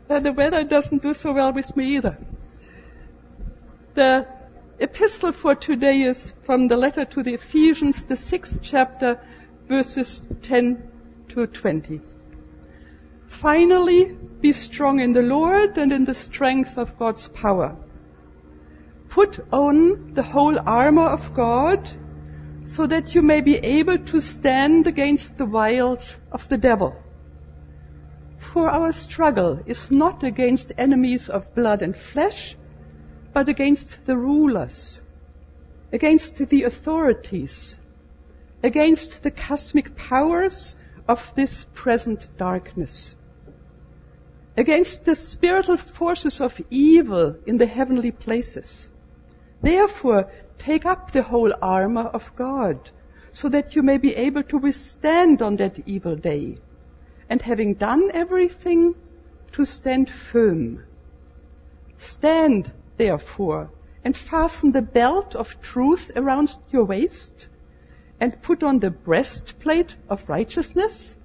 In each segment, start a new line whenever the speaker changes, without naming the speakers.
The weather doesn't do so well with me either. The epistle for today is from the letter to the Ephesians, the 6th chapter, verses 10 to 20. Finally, be strong in the Lord and in the strength of God's power. Put on the whole armor of God, so that you may be able to stand against the wiles of the devil. For our struggle is not against enemies of blood and flesh, but against the rulers, against the authorities, against the cosmic powers of this present darkness, against the spiritual forces of evil in the heavenly places. Therefore, take up the whole armor of God, so that you may be able to withstand on that evil day, and having done everything, to stand firm. Stand, therefore, and fasten the belt of truth around your waist, and put on the breastplate of righteousness.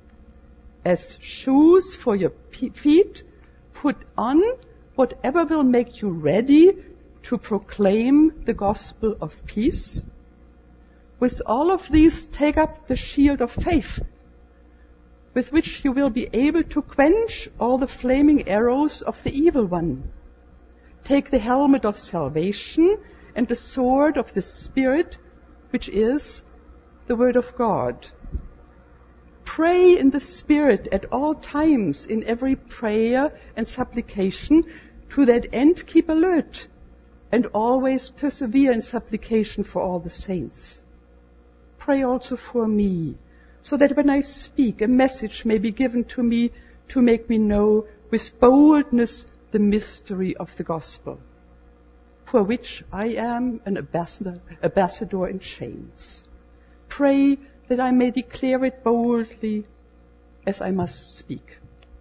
As shoes for your feet, put on whatever will make you ready to proclaim the gospel of peace. With all of these, take up the shield of faith, with which you will be able to quench all the flaming arrows of the evil one. Take the helmet of salvation and the sword of the Spirit, which is the Word of God. Pray in the Spirit at all times, in every prayer and supplication. To that end, keep alert and always persevere in supplication for all the saints. Pray also for me, so that when I speak, a message may be given to me to make me know with boldness the mystery of the gospel, for which I am an ambassador in chains. Pray that I may declare it boldly as I must speak.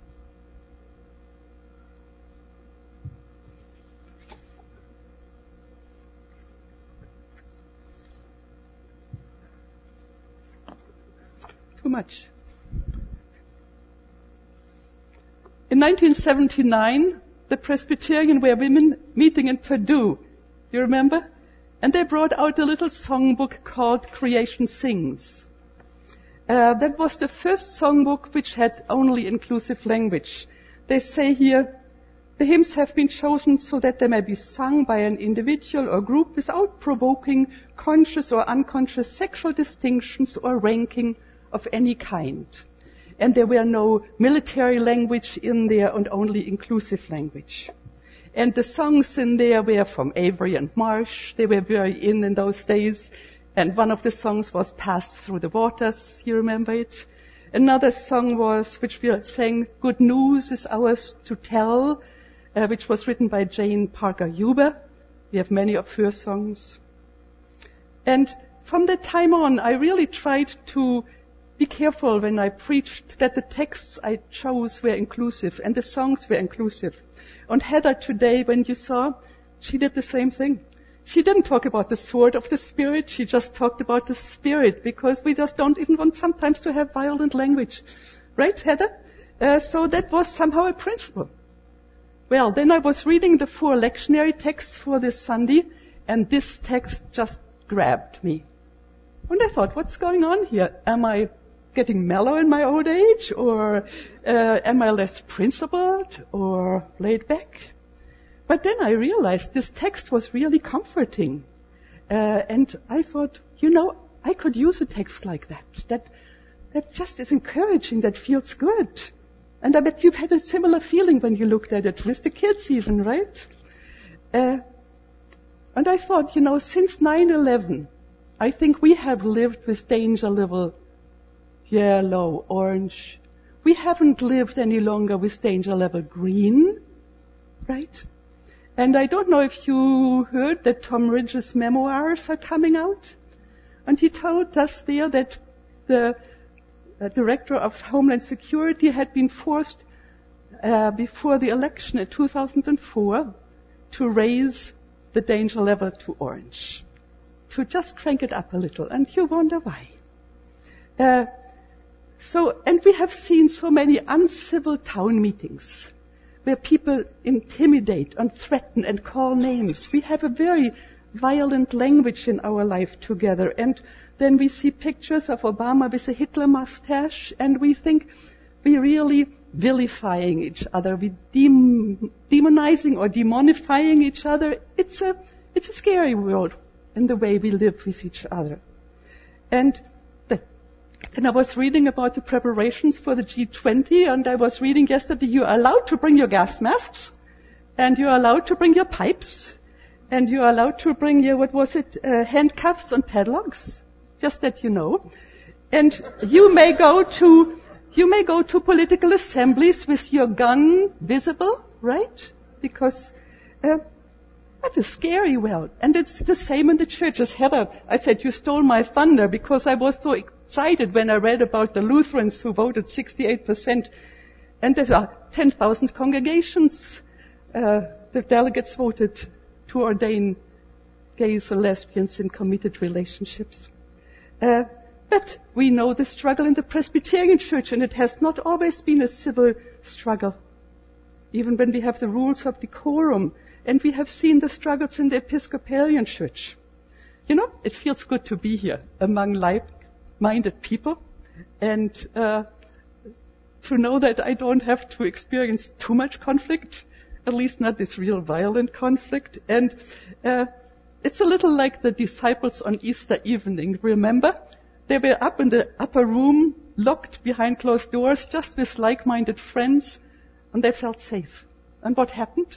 Too much. In 1979, the Presbyterian were women meeting in Purdue. You remember? And they brought out a little songbook called Creation Sings. That was the first songbook which had only inclusive language. They say here, the hymns have been chosen so that they may be sung by an individual or group without provoking conscious or unconscious sexual distinctions or ranking of any kind. And there were no military language in there and only inclusive language. And the songs in there were from Avery and Marsh. They were very in those days. And one of the songs was Passed Through the Waters. You remember it? Another song was, which we sang, Good News is Ours to Tell, which was written by Jane Parker Huber. We have many of her songs. And from that time on, I really tried to be careful when I preached that the texts I chose were inclusive and the songs were inclusive. And Heather today, when you saw, she did the same thing. She didn't talk about the sword of the Spirit, she just talked about the Spirit, because we just don't even want sometimes to have violent language. Right, Heather? So that was somehow a principle. Well, then I was reading the 4 lectionary texts for this Sunday, and this text just grabbed me. And I thought, what's going on here? Am I getting mellow in my old age, or am I less principled or laid back? But then I realized this text was really comforting. And I thought, I could use a text like that. That just is encouraging, that feels good. And I bet you've had a similar feeling when you looked at it, with the kids even, right? And I thought, since 9/11, I think we have lived with danger level yellow, orange. We haven't lived any longer with danger level green, right? And I don't know if you heard that Tom Ridge's memoirs are coming out. And he told us there that the director of Homeland Security had been forced before the election in 2004 to raise the danger level to orange, to just crank it up a little. And you wonder why. And we have seen so many uncivil town meetings where people intimidate and threaten and call names. We have a very violent language in our life together. And then we see pictures of Obama with a Hitler mustache, and we think we really vilifying each other. We demonizing or demonifying each other. It's a scary world in the way we live with each other. And then I was reading about the preparations for the G20, and I was reading yesterday you are allowed to bring your gas masks, and you are allowed to bring your pipes, and you are allowed to bring your, handcuffs and padlocks, just that you know. And you may go to political assemblies with your gun visible, right? Because what a scary world. And it's the same in the churches. Heather, I said, you stole my thunder because I was so excited when I read about the Lutherans who voted 68%. And there are 10,000 congregations. The delegates voted to ordain gays or lesbians in committed relationships. But we know the struggle in the Presbyterian Church, and it has not always been a civil struggle. Even when we have the rules of decorum, and we have seen the struggles in the Episcopalian Church. You know, it feels good to be here among like-minded people, and to know that I don't have to experience too much conflict, at least not this real violent conflict. And it's a little like the disciples on Easter evening. Remember? They were up in the upper room, locked behind closed doors, just with like-minded friends, and they felt safe. And what happened?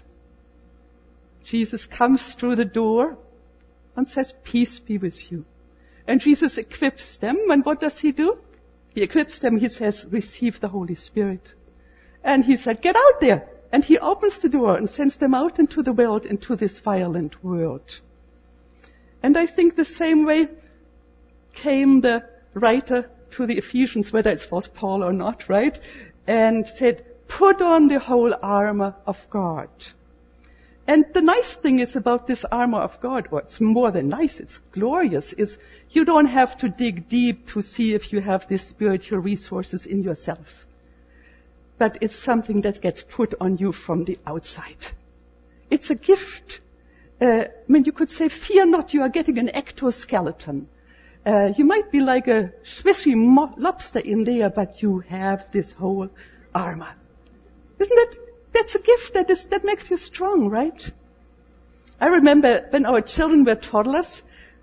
Jesus comes through the door and says, peace be with you. And Jesus equips them, and what does he do? He equips them, he says, receive the Holy Spirit. And he said, get out there. And he opens the door and sends them out into the world, into this violent world. And I think the same way came the writer to the Ephesians, whether it was Paul or not, right? And said, put on the whole armor of God. And the nice thing is about this armor of God, or it's more than nice, it's glorious, is you don't have to dig deep to see if you have these spiritual resources in yourself. But it's something that gets put on you from the outside. It's a gift. You could say, fear not, you are getting an ectoskeleton. You might be like a Swissy lobster in there, but you have this whole armor. Isn't it? That's a gift that makes you strong, right? I remember when our children were toddlers,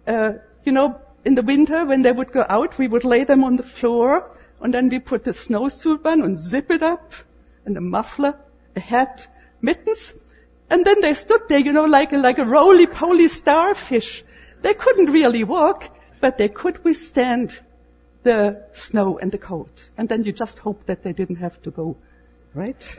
in the winter when they would go out, we would lay them on the floor, and then we put the snowsuit on and zip it up, and a muffler, a hat, mittens, and then they stood there, like a roly-poly starfish. They couldn't really walk, but they could withstand the snow and the cold. And then you just hope that they didn't have to go, right?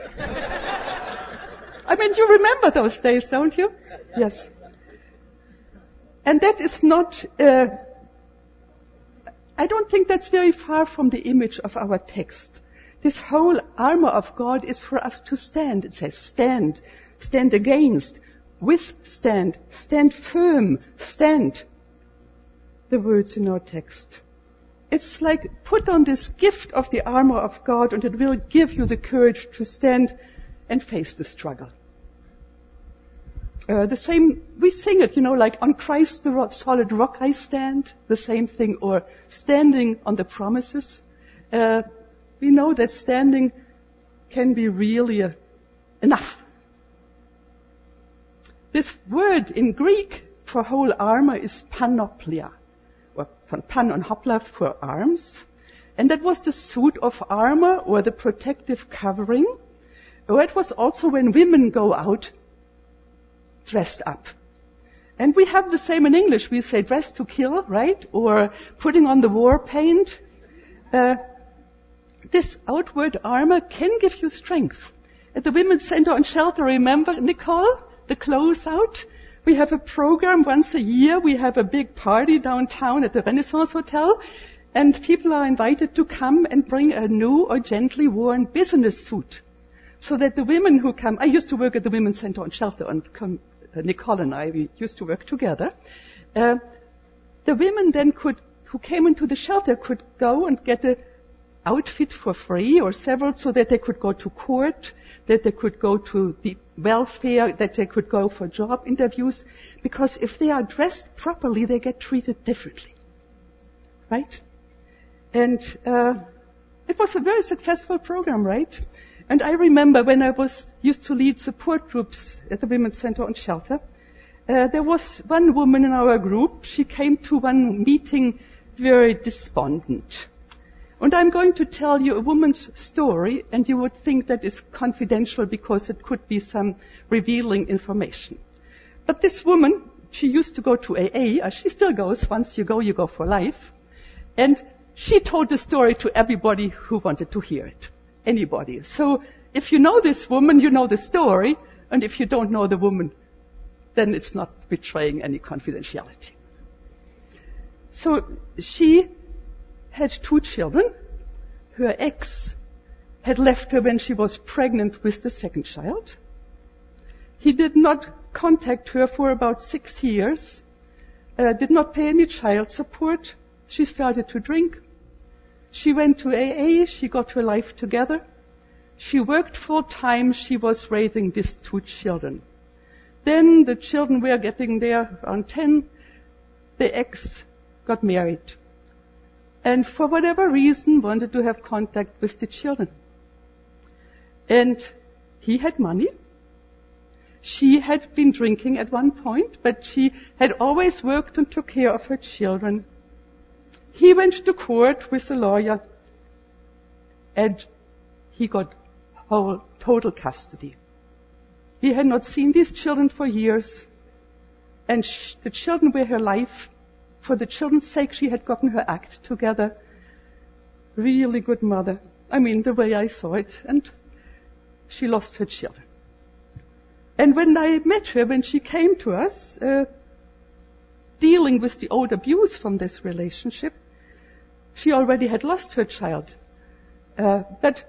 You remember those days, don't you? Yes. And that is not, I don't think that's very far from the image of our text. This whole armor of God is for us to stand. It says stand, stand against, withstand, stand firm, stand. The words in our text. It's like put on this gift of the armor of God, and it will give you the courage to stand and face the struggle. The same, we sing it, like on Christ the solid rock I stand, the same thing, or standing on the promises. We know that standing can be really enough. This word in Greek for whole armor is panoplia, or pan and hopla for arms. And that was the suit of armor or the protective covering. Or it was also when women go out dressed up. And we have the same in English. We say dress to kill, right? Or putting on the war paint. This outward armor can give you strength. At the Women's Center on Shelter, remember, Nicole, the clothes out? We have a program once a year. We have a big party downtown at the Renaissance Hotel. And people are invited to come and bring a new or gently worn business suit. So that the women who come, I used to work at the Women's Center on Shelter, and Nicole and I, we used to work together. The women then who came into the shelter could go and get a outfit for free or several so that they could go to court, that they could go to the welfare, that they could go for job interviews. Because if they are dressed properly, they get treated differently. Right? And it was a very successful program, right? And I remember when I used to lead support groups at the Women's Center on Shelter, there was one woman in our group. She came to one meeting very despondent. And I'm going to tell you a woman's story, and you would think that is confidential because it could be some revealing information. But this woman, she used to go to AA, she still goes. Once you go for life. And she told the story to everybody who wanted to hear it. Anybody. So if you know this woman, you know the story. And if you don't know the woman, then it's not betraying any confidentiality. So she had 2 children. Her ex had left her when she was pregnant with the second child. He did not contact her for about 6 years, did not pay any child support. She started to drink. She went to AA. She got her life together. She worked full time. She was raising these 2 children. Then the children were getting there around 10. The ex got married. And for whatever reason wanted to have contact with the children. And he had money. She had been drinking at one point, but she had always worked and took care of her children. He went to court with a lawyer, and he got total custody. He had not seen these children for years, and the children were her life. For the children's sake, she had gotten her act together. Really good mother. I mean, the way I saw it. And she lost her children. And when I met her, when she came to us, dealing with the old abuse from this relationship, she already had lost her child. But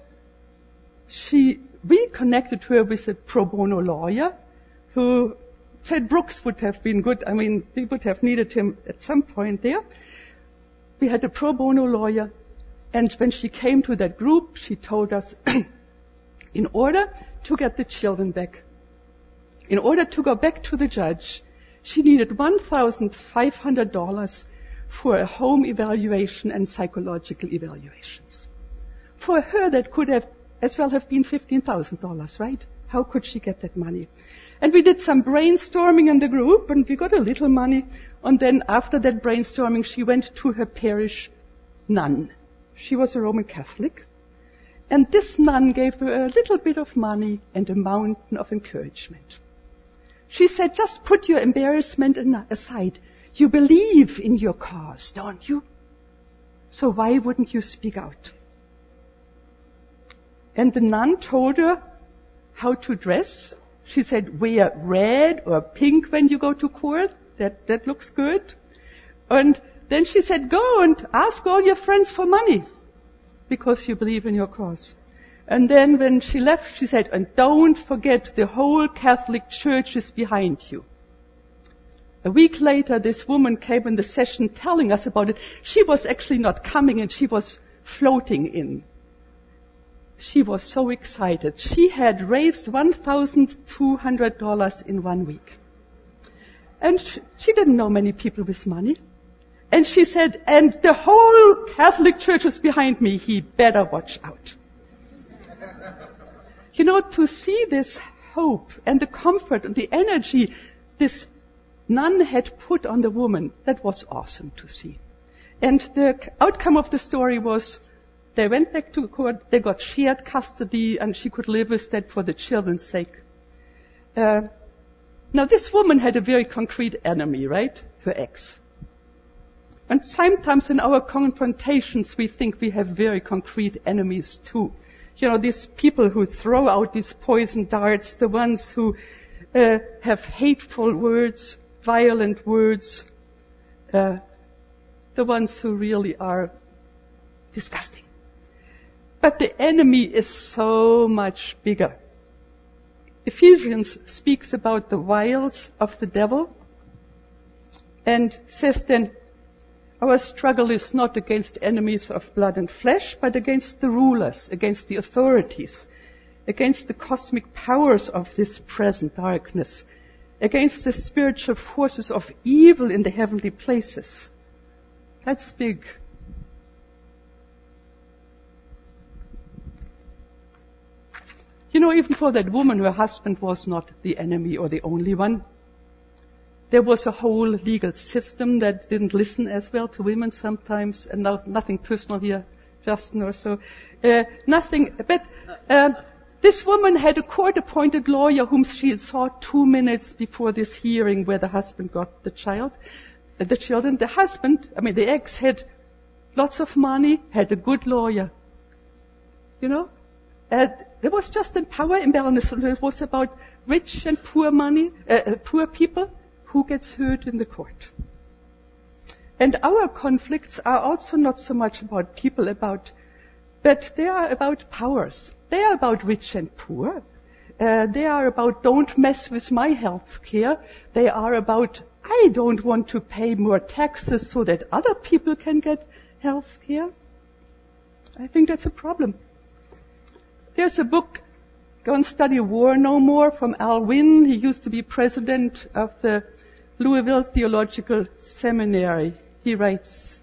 we connected her with a pro bono lawyer who Ted Brooks would have been good. I mean, we would have needed him at some point there. We had a pro bono lawyer. And when she came to that group, she told us, in order to get the children back, in order to go back to the judge, she needed $1,500 for a home evaluation and psychological evaluations. For her, that could have as well have been $15,000, right? How could she get that money? And we did some brainstorming in the group, and we got a little money. And then after that brainstorming, she went to her parish nun. She was a Roman Catholic. And this nun gave her a little bit of money and a mountain of encouragement. She said, just put your embarrassment aside. You believe in your cause, don't you? So why wouldn't you speak out? And the nun told her how to dress. She said, wear red or pink when you go to court. That looks good. And then she said, go and ask all your friends for money because you believe in your cause. And then when she left, she said, and don't forget the whole Catholic Church is behind you. A week later, this woman came in the session telling us about it. She was actually not coming and she was floating in. She was so excited. She had raised $1,200 in 1 week. And she didn't know many people with money. And she said, and the whole Catholic Church is behind me. He better watch out. You know, to see this hope and the comfort and the energy this nun had put on the woman, that was awesome to see. And the outcome of the story was they went back to court, they got shared custody, and she could live with that for the children's sake. Now, this woman had a very concrete enemy, right? Her ex. And sometimes in our confrontations, we think we have very concrete enemies too. You know, these people who throw out these poison darts, the ones who have hateful words, violent words, the ones who really are disgusting. But the enemy is so much bigger. Ephesians speaks about the wiles of the devil and says then, Our struggle is not against enemies of blood and flesh, but against the rulers, against the authorities, against the cosmic powers of this present darkness, against the spiritual forces of evil in the heavenly places. That's big. You know, even for that woman, her husband was not the enemy or the only one. There was a whole legal system that didn't listen as well to women sometimes, and nothing personal here, Justin or so. This woman had a court-appointed lawyer whom she saw 2 minutes before this hearing where the husband got the children. The husband, the ex, had lots of money, had a good lawyer. You know? There was just a power imbalance. It was about rich and poor people who gets hurt in the court. And our conflicts are also not so much about people, but they are about powers. They are about rich and poor. They are about don't mess with my health care. They are about I don't want to pay more taxes so that other people can get health care. I think that's a problem. There's a book, Don't Study War No More, from Al Wynne. He used to be president of the Louisville Theological Seminary. He writes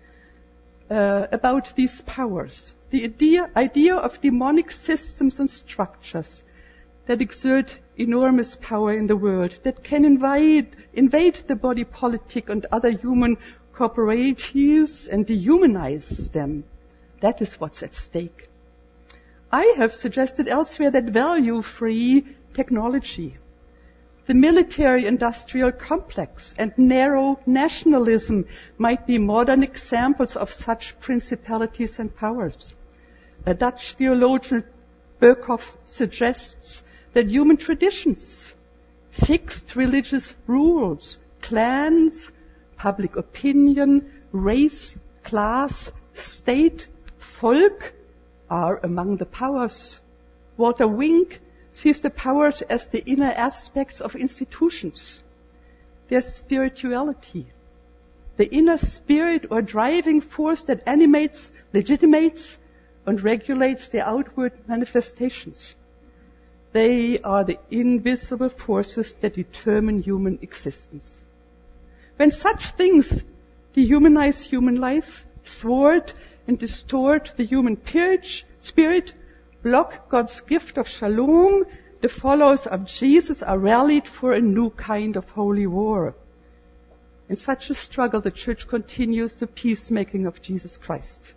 about these powers. The idea of demonic systems and structures that exert enormous power in the world, that can invade the body politic and other human corporatives and dehumanize them. That is what's at stake. I have suggested elsewhere that value-free technology, the military-industrial complex, and narrow nationalism might be modern examples of such principalities and powers. A Dutch theologian, Berkhoff, suggests that human traditions, fixed religious rules, clans, public opinion, race, class, state, folk are among the powers. Walter Wink sees the powers as the inner aspects of institutions, their spirituality, the inner spirit or driving force that animates, legitimates, and regulates their outward manifestations. They are the invisible forces that determine human existence. When such things dehumanize human life, thwart and distort the human spirit, block God's gift of shalom, the followers of Jesus are rallied for a new kind of holy war. In such a struggle, the church continues the peacemaking of Jesus Christ.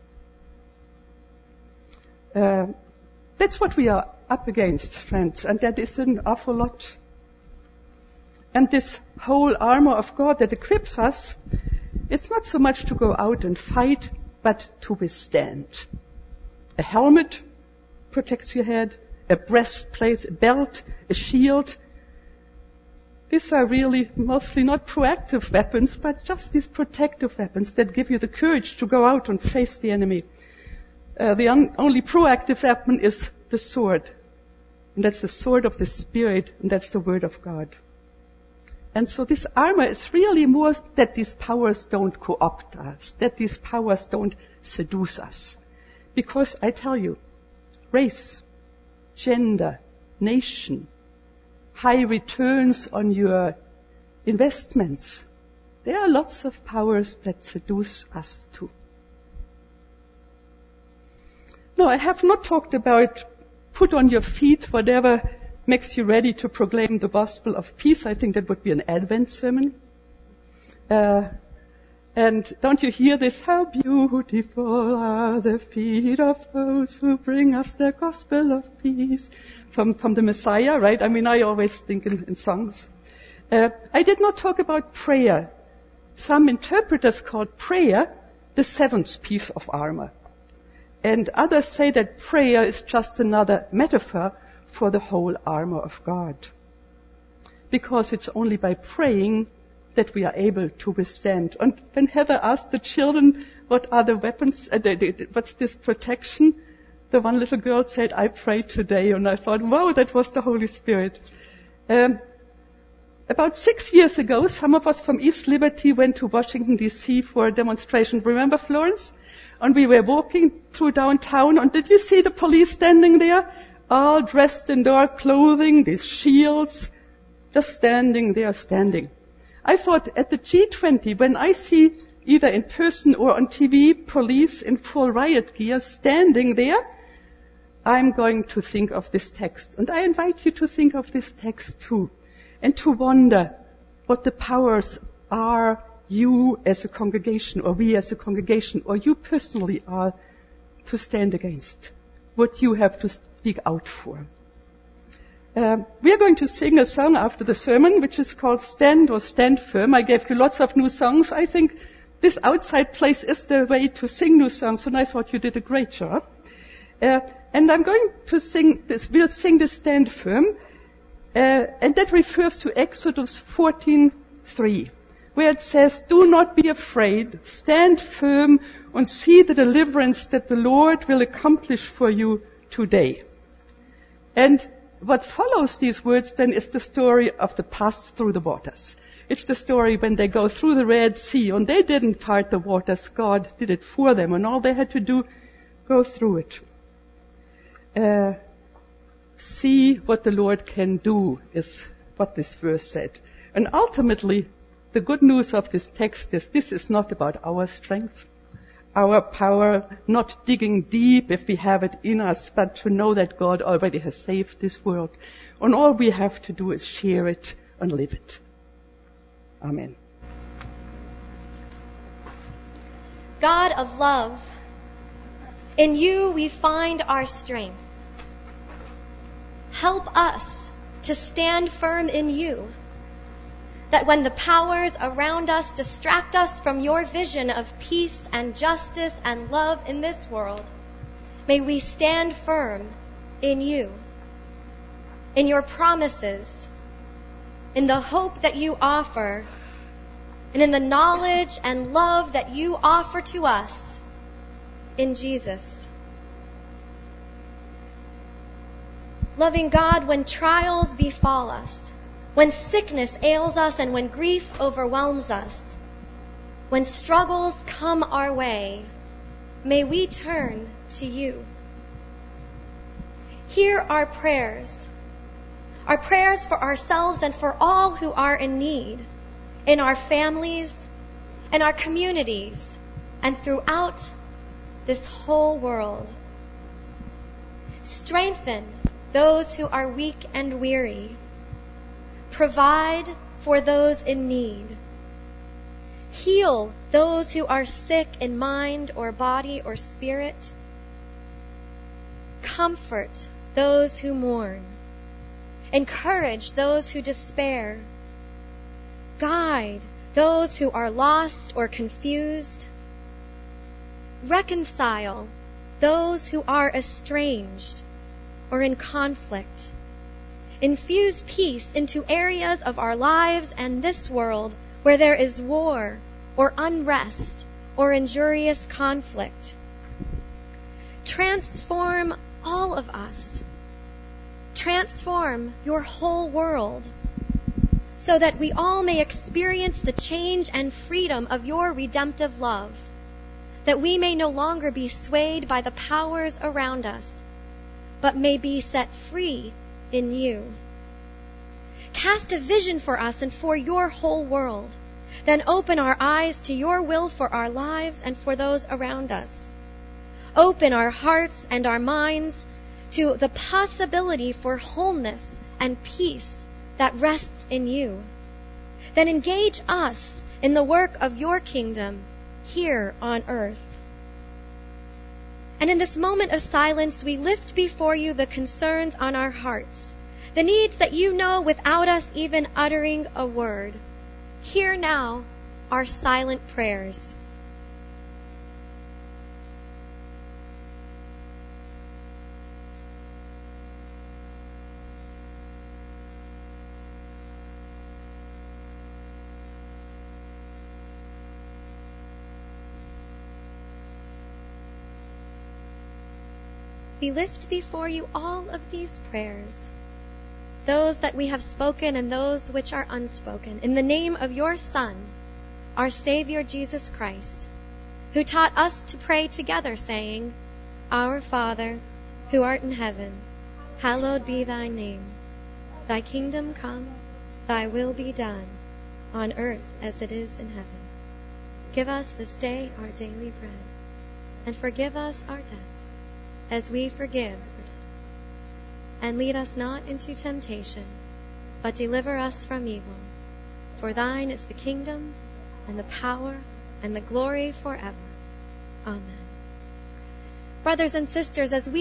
That's what we are up against, friends, and that is an awful lot. And this whole armor of God that equips us, it's not so much to go out and fight, but to withstand. A helmet protects your head, a breastplate, a belt, a shield. These are really mostly not proactive weapons, but just these protective weapons that give you the courage to go out and face the enemy. The only proactive weapon is the sword. And that's the sword of the Spirit, and that's the Word of God. And so this armor is really more that these powers don't co-opt us, that these powers don't seduce us. Because I tell you, race, gender, nation, high returns on your investments, there are lots of powers that seduce us too. No, I have not talked about put on your feet whatever makes you ready to proclaim the gospel of peace. I think that would be an Advent sermon. And don't you hear this? How beautiful are the feet of those who bring us the gospel of peace. From the Messiah, right? I always think in songs. I did not talk about prayer. Some interpreters called prayer the seventh piece of armor. And others say that prayer is just another metaphor for the whole armor of God. Because it's only by praying that we are able to withstand. And when Heather asked the children, what are the weapons, what's this protection? The one little girl said, I prayed today. And I thought, wow, that was the Holy Spirit. About 6 years ago, some of us from East Liberty went to Washington, D.C. for a demonstration. Remember, Florence? And we were walking through downtown, and did you see the police standing there? All dressed in dark clothing, these shields, just standing there, standing. I thought at the G20, when I see either in person or on TV police in full riot gear standing there, I'm going to think of this text. And I invite you to think of this text too, and to wonder what the powers are you as a congregation, or we as a congregation, or you personally are to stand against, what you have to speak out for. We are going to sing a song after the sermon, which is called Stand or Stand Firm. I gave you lots of new songs. I think this outside place is the way to sing new songs, and I thought you did a great job. And I'm going to sing this, we'll sing this Stand Firm, and that refers to Exodus 14:3, where it says, "Do not be afraid, stand firm and see the deliverance that the Lord will accomplish for you today." And what follows these words then is the story of the pass through the waters. It's the story when they go through the Red Sea, and they didn't part the waters, God did it for them, and all they had to do, go through it. See what the Lord can do is what this verse said. And ultimately, the good news of this text is this is not about our strength, our power, not digging deep if we have it in us, but to know that God already has saved this world. And all we have to do is share it and live it. Amen.
God of love, in you we find our strength. Help us to stand firm in you, that when the powers around us distract us from your vision of peace and justice and love in this world, may we stand firm in you, in your promises, in the hope that you offer, and in the knowledge and love that you offer to us in Jesus. Loving God, when trials befall us, when sickness ails us and when grief overwhelms us, when struggles come our way, may we turn to you. Hear our prayers for ourselves and for all who are in need, in our families, in our communities, and throughout this whole world. Strengthen those who are weak and weary. Provide for those in need. Heal those who are sick in mind or body or spirit. Comfort those who mourn. Encourage those who despair. Guide those who are lost or confused. Reconcile those who are estranged or in conflict. Infuse peace into areas of our lives and this world where there is war or unrest or injurious conflict. Transform all of us. Transform your whole world so that we all may experience the change and freedom of your redemptive love, that we may no longer be swayed by the powers around us, but may be set free in you. Cast a vision for us and for your whole world. Then open our eyes to your will for our lives and for those around us. Open our hearts and our minds to the possibility for wholeness and peace that rests in you. Then engage us in the work of your kingdom here on earth. And in this moment of silence, we lift before you the concerns on our hearts, the needs that you know without us even uttering a word. Hear now our silent prayers. We lift before you all of these prayers, those that we have spoken and those which are unspoken, in the name of your Son, our Savior Jesus Christ, who taught us to pray together, saying, Our Father, who art in heaven, hallowed be thy name. Thy kingdom come, thy will be done, on earth as it is in heaven. Give us this day our daily bread, and forgive us our debts, as we forgive our debtors. And lead us not into temptation, but deliver us from evil. For thine is the kingdom, and the power, and the glory forever. Amen. Brothers and sisters, as we